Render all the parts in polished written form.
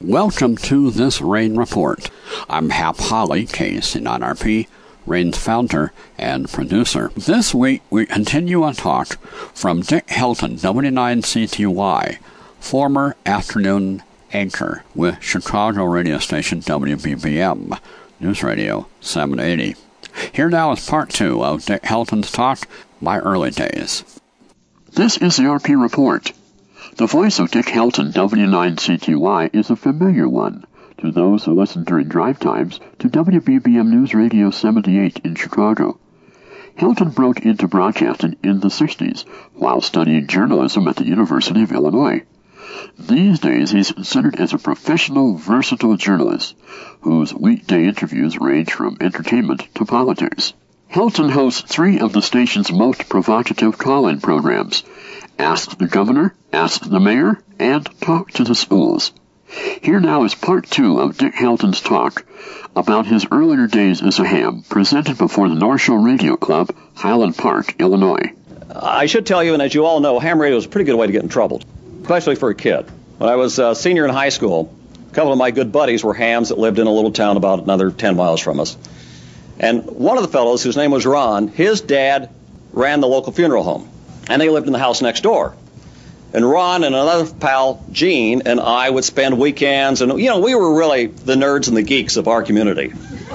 Welcome to this RAIN report. I'm Hap Holly, KC9RP, RAIN's founder and producer. This week, we continue a talk from Dick Helton, W9CTY, former afternoon anchor with Chicago radio station WBBM, News Radio 780. Here now is part 2 of Dick Helton's talk, My Early Days. This is the RP Report. The voice of Dick Helton, W9CTY, is a familiar one to those who listen during drive times to WBBM News Radio 78 in Chicago. Helton broke into broadcasting in the 60s while studying journalism at the University of Illinois. These days, he's considered as a professional, versatile journalist whose weekday interviews range from entertainment to politics. Helton hosts 3 of the station's most provocative call-in programs: Ask the Governor, Ask the Mayor, and Talk to the Schools. Here now is part 2 of Dick Helton's talk about his earlier days as a ham, presented before the North Shore Radio Club, Highland Park, Illinois. I should tell you, and as you all know, ham radio is a pretty good way to get in trouble, especially for a kid. When I was a senior in high school, a couple of my good buddies were hams that lived in a little town about another 10 miles from us. And one of the fellows, whose name was Ron, his dad ran the local funeral home, and they lived in the house next door. And Ron and another pal, Gene, and I would spend weekends, and, we were really the nerds and the geeks of our community.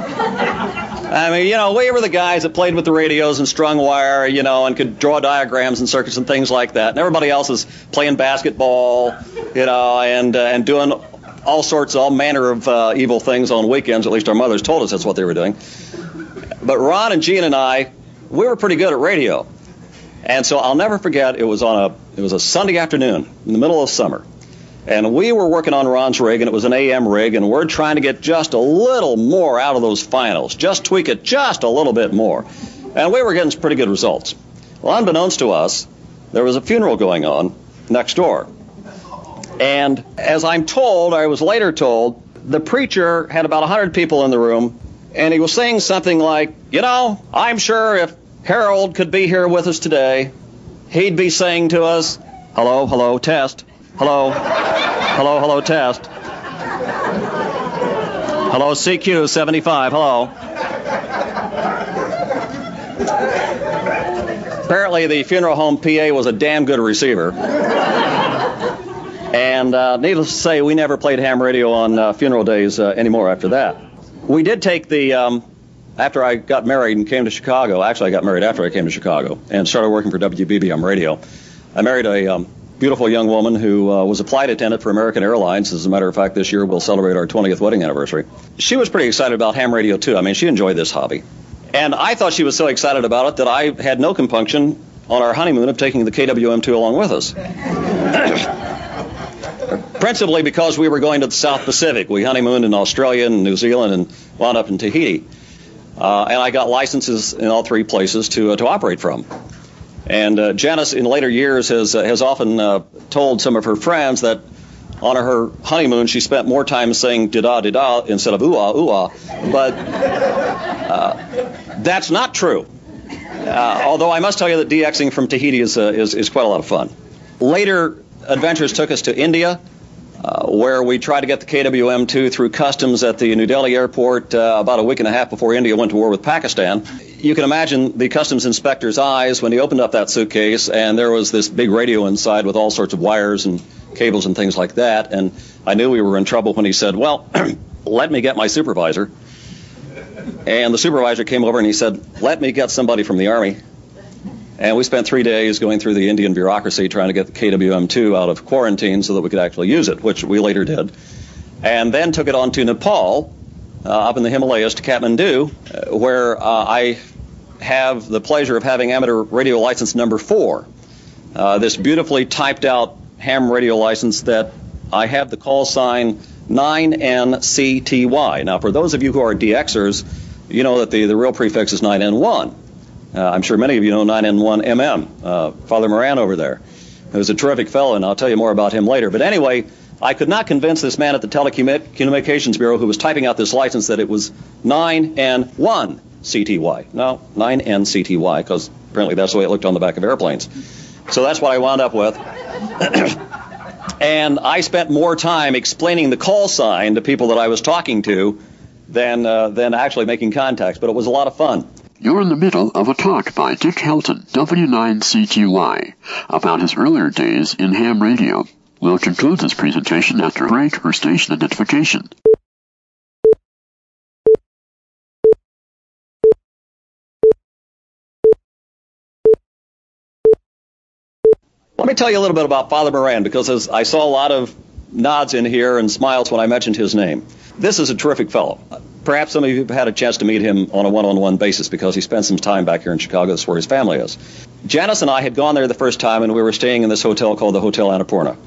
I mean, we were the guys that played with the radios and strung wire, and could draw diagrams and circuits and things like that. And everybody else is playing basketball, and doing all manner of evil things on weekends. At least our mothers told us that's what they were doing. But Ron and Gene and I, we were pretty good at radio. And so I'll never forget, it was a Sunday afternoon in the middle of summer. And we were working on Ron's rig, and it was an AM rig, and we're trying to get just a little more out of those finals, just tweak it just a little bit more. And we were getting some pretty good results. Well, unbeknownst to us, there was a funeral going on next door. And as I was later told, the preacher had about 100 people in the room, and he was saying something like, I'm sure if Harold could be here with us today, he'd be saying to us, hello, hello, test. Hello, hello, hello, test. Hello, CQ 75, hello. Apparently the funeral home PA was a damn good receiver. And needless to say, we never played ham radio on funeral days anymore after that. We did take after I got married and came to Chicago, actually I got married after I came to Chicago and started working for WBBM Radio. I married a beautiful young woman who was a flight attendant for American Airlines. As a matter of fact, this year we'll celebrate our 20th wedding anniversary. She was pretty excited about ham radio too. I mean, she enjoyed this hobby. And I thought she was so excited about it that I had no compunction on our honeymoon of taking the KWM2 along with us. Principally because we were going to the South Pacific. We honeymooned in Australia and New Zealand and wound up in Tahiti. And I got licenses in all 3 places to operate from. And Janice, in later years, has often told some of her friends that on her honeymoon she spent more time saying da-da instead of ooh-ah, ooh-ah. But that's not true. Although I must tell you that DXing from Tahiti is quite a lot of fun. Later adventures took us to India, where we tried to get the KWM2 through customs at the New Delhi airport about a week and a half before India went to war with Pakistan. You can imagine the customs inspector's eyes when he opened up that suitcase, and there was this big radio inside with all sorts of wires and cables and things like that. And I knew we were in trouble when he said, well, let me get my supervisor. And the supervisor came over and he said, let me get somebody from the Army. And we spent 3 days going through the Indian bureaucracy trying to get the KWM2 out of quarantine so that we could actually use it, which we later did. And then took it on to Nepal, up in the Himalayas to Kathmandu, where I have the pleasure of having amateur radio license number 4. This beautifully typed out ham radio license that I have the call sign 9NCTY. Now, for those of you who are DXers, you know that the real prefix is 9N1. I'm sure many of you know 9N1MM, Father Moran over there, who's a terrific fellow, and I'll tell you more about him later. But anyway, I could not convince this man at the Telecommunications Bureau who was typing out this license that it was 9N1CTY. No, 9NCTY, because apparently that's the way it looked on the back of airplanes. So that's what I wound up with. And I spent more time explaining the call sign to people that I was talking to than actually making contacts, but it was a lot of fun. You're in the middle of a talk by Dick Helton, W9CTY, about his earlier days in ham radio. We'll conclude this presentation after a break or station identification. Let me tell you a little bit about Father Moran, because I saw a lot of nods in here and smiles when I mentioned his name. This is a terrific fellow. Perhaps some of you have had a chance to meet him on a one-on-one basis because he spent some time back here in Chicago. That's where his family is. Janice and I had gone there the first time, and we were staying in this hotel called the Hotel Annapurna.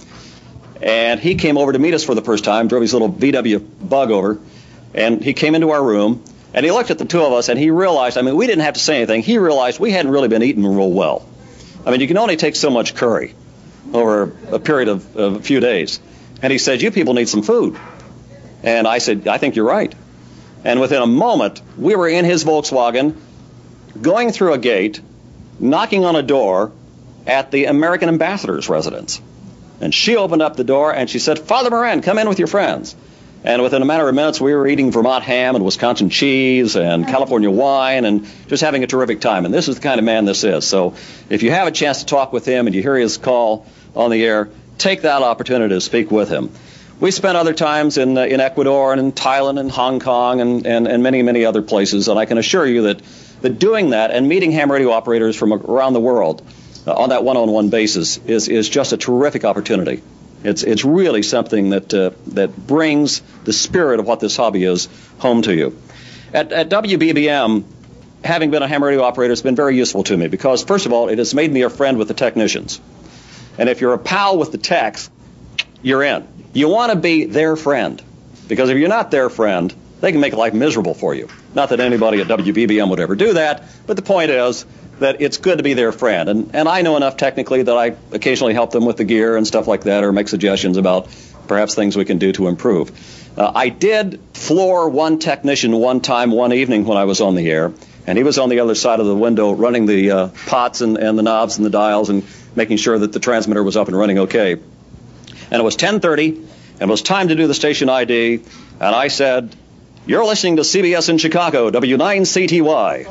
And he came over to meet us for the first time, drove his little VW Bug over, and he came into our room, and he looked at the two of us, and he realized, I mean, we didn't have to say anything. He realized we hadn't really been eating real well. I mean, you can only take so much curry over a period of a few days. And he said, you people need some food. And I said, I think you're right. And within a moment, we were in his Volkswagen, going through a gate, knocking on a door at the American ambassador's residence. And she opened up the door and she said, Father Moran, come in with your friends. And within a matter of minutes, we were eating Vermont ham and Wisconsin cheese and California wine and just having a terrific time. And this is the kind of man this is. So if you have a chance to talk with him and you hear his call on the air, take that opportunity to speak with him. We spent other times in Ecuador and in Thailand and Hong Kong and many, many other places. And I can assure you that doing that and meeting ham radio operators from around the world on that one-on-one basis is just a terrific opportunity. It's really something that brings the spirit of what this hobby is home to you. At WBBM, having been a ham radio operator has been very useful to me because, first of all, it has made me a friend with the technicians. And if you're a pal with the techs, you're in. You want to be their friend because if you're not their friend, they can make life miserable for you. Not that anybody at WBBM would ever do that, but the point is that it's good to be their friend. And I know enough technically that I occasionally help them with the gear and stuff like that or make suggestions about perhaps things we can do to improve. I did floor one technician one time, one evening when I was on the air, and he was on the other side of the window running the pots and the knobs and the dials and making sure that the transmitter was up and running okay. And it was 10:30, and it was time to do the station ID, and I said, you're listening to CBS in Chicago, W9CTY.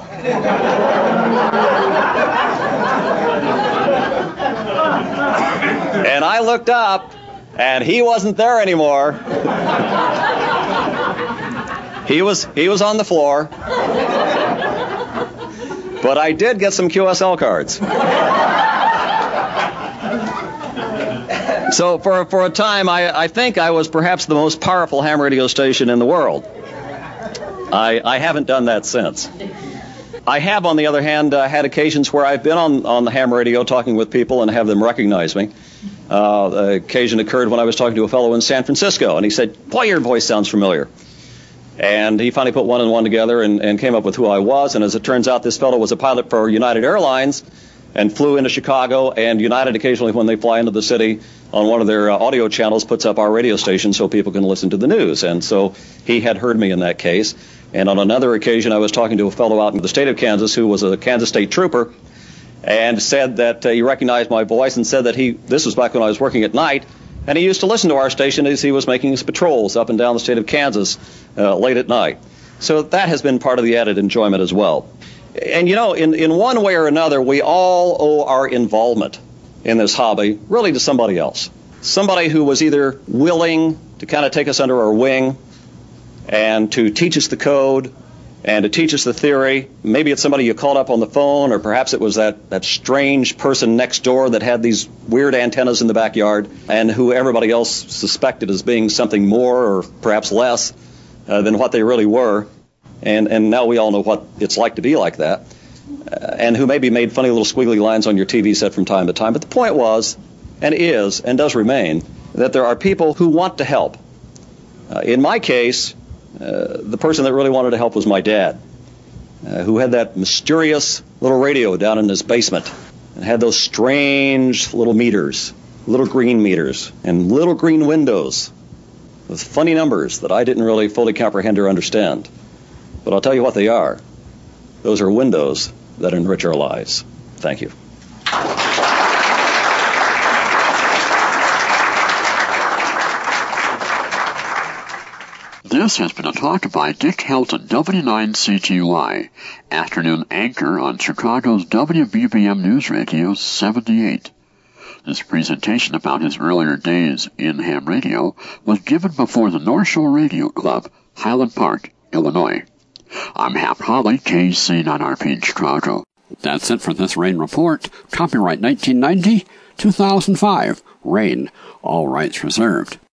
And I looked up, and he wasn't there anymore. He was on the floor. But I did get some QSL cards. So for a time, I think I was perhaps the most powerful ham radio station in the world. I haven't done that since. I have, on the other hand, had occasions where I've been on the ham radio talking with people and have them recognize me. The occasion occurred when I was talking to a fellow in San Francisco, and he said, boy, your voice sounds familiar. And he finally put one and one together and came up with who I was. And as it turns out, this fellow was a pilot for United Airlines and flew into Chicago. And United occasionally, when they fly into the city, on one of their audio channels, puts up our radio station so people can listen to the news. And so he had heard me in that case. And on another occasion, I was talking to a fellow out in the state of Kansas who was a Kansas State trooper and said that he recognized my voice and said that this was back when I was working at night, and he used to listen to our station as he was making his patrols up and down the state of Kansas late at night. So that has been part of the added enjoyment as well. And, you know, in one way or another, we all owe our involvement in this hobby really to somebody else. Somebody who was either willing to kind of take us under our wing and to teach us the code and to teach us the theory. Maybe it's somebody you called up on the phone, or perhaps it was that strange person next door that had these weird antennas in the backyard and who everybody else suspected as being something more or perhaps less than what they really were. And now we all know what it's like to be like that. And who maybe made funny little squiggly lines on your TV set from time to time. But the point was, and is, and does remain, that there are people who want to help. In my case, the person that really wanted to help was my dad, who had that mysterious little radio down in his basement and had those strange little meters, little green meters, and little green windows with funny numbers that I didn't really fully comprehend or understand. But I'll tell you what they are. Those are windows that enrich our lives. Thank you. This has been a talk by Dick Helton, W9CTY, afternoon anchor on Chicago's WBBM News Radio 78. This presentation about his earlier days in ham radio was given before the North Shore Radio Club, Highland Park, Illinois. I'm Hap Holly, KC9RP in Chicago. That's it for this Rain Report. Copyright 1990, 2005. Rain. All rights reserved.